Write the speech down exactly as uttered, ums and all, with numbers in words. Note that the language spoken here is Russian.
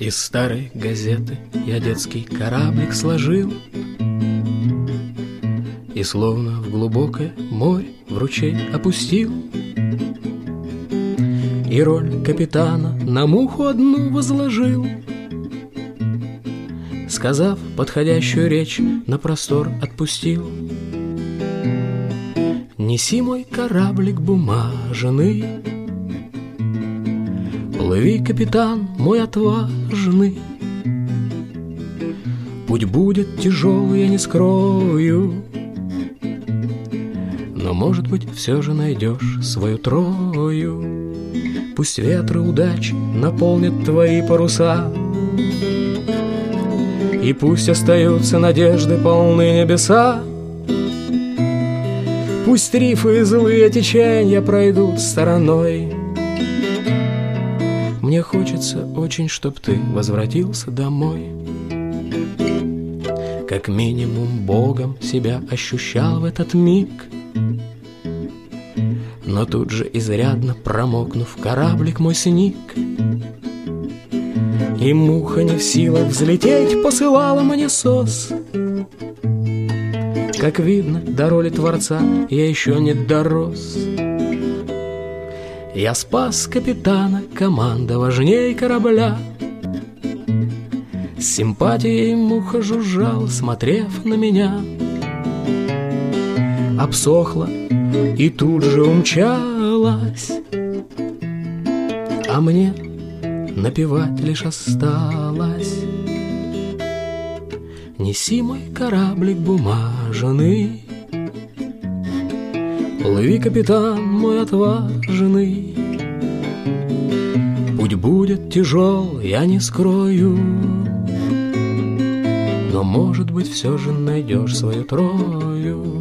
Из старой газеты я детский кораблик сложил и словно в глубокое море в ручей опустил. И роль капитана на муху одну возложил, сказав подходящую речь, на простор отпустил. Неси мой кораблик бумажный, плыви, капитан мой отважный. Путь будет тяжелый, я не скрою, но, может быть, все же найдешь свою Трою. Пусть ветры удачи наполнят твои паруса, и пусть остаются надежды полны небеса. Пусть рифы и злые течения пройдут стороной. Мне хочется очень, чтоб ты возвратился домой. Как минимум Богом себя ощущал в этот миг, но тут же, изрядно промокнув, кораблик мой сник. И муха не в силах взлететь посылала мне сос. Как видно, до роли Творца я еще не дорос. Я спас капитана, команда важней корабля. С симпатией муха жужжала, смотрев на меня. Обсохла и тут же умчалась, а мне напевать лишь осталось. Неси мой кораблик бумажный, плыви, капитан мой отважный. Путь будет тяжел, я не скрою, но, может быть, все же найдешь свою Трою.